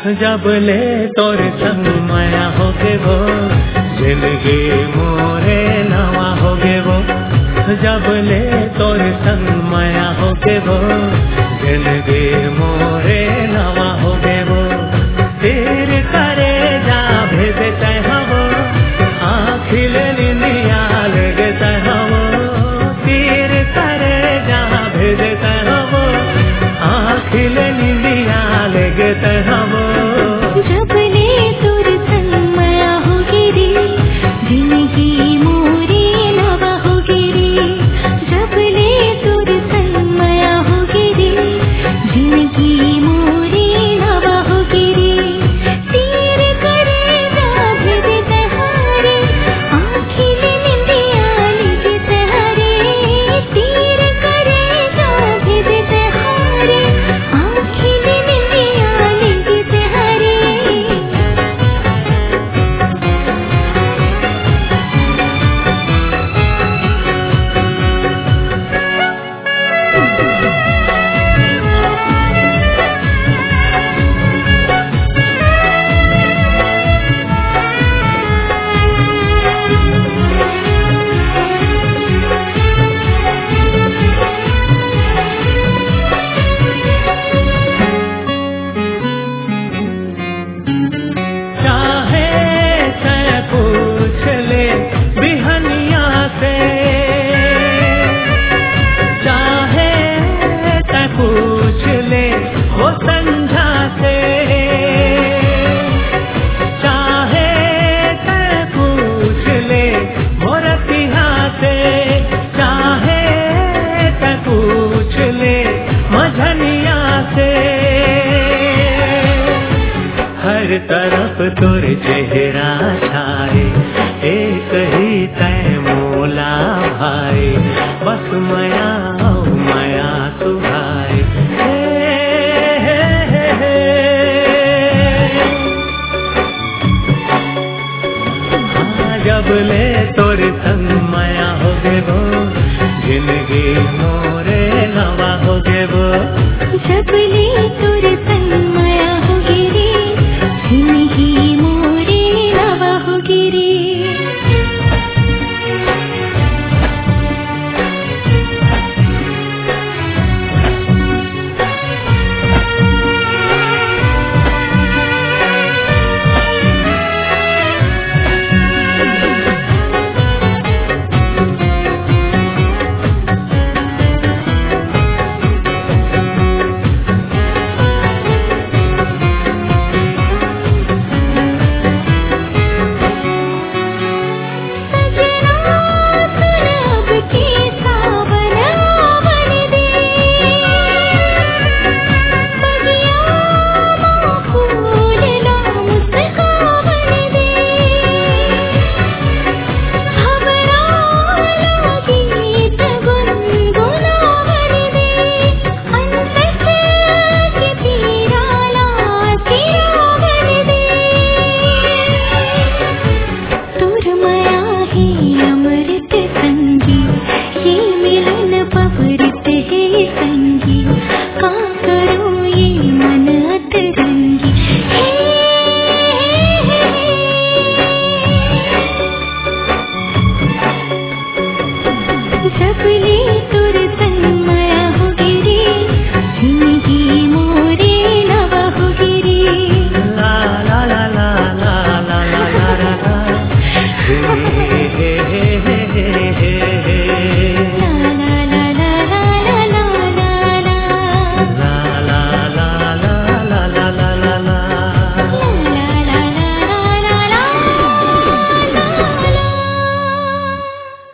जब ले तोर संग माया होगे वो जिंदगी मोरे नवा होगे वो जब ले तोर संग माया होगे वो जिंदगी मोरे नवा होगे वो तीर करे जा भेजते हवो आँखिल निंदिया लगते हवो तीर करे जा भेजते हवो आँखिल निंदिया लगते हवो जब ले तोर संग माया होगे रे जिंदगी मोरे नवा होगे रे जब ले तोर संग माया होगे रे जिंदगी मोरे नवा होगे रे तीर करे जा भेजते हारे आँखिल निंदिया लगते हारे तीर करे जा भेजते हारे आँखिल निंदिया लगते हारे चाहे तै पूछ ले बिहनिया से चाहे तै पूछ ले वो संझा से चाहे तै पूछ ले वो रतिहा से चाहे तै पूछ ले मझनिया से हर तरफ तोर चेहरा छाए एक ही तय मोला भाई बस माया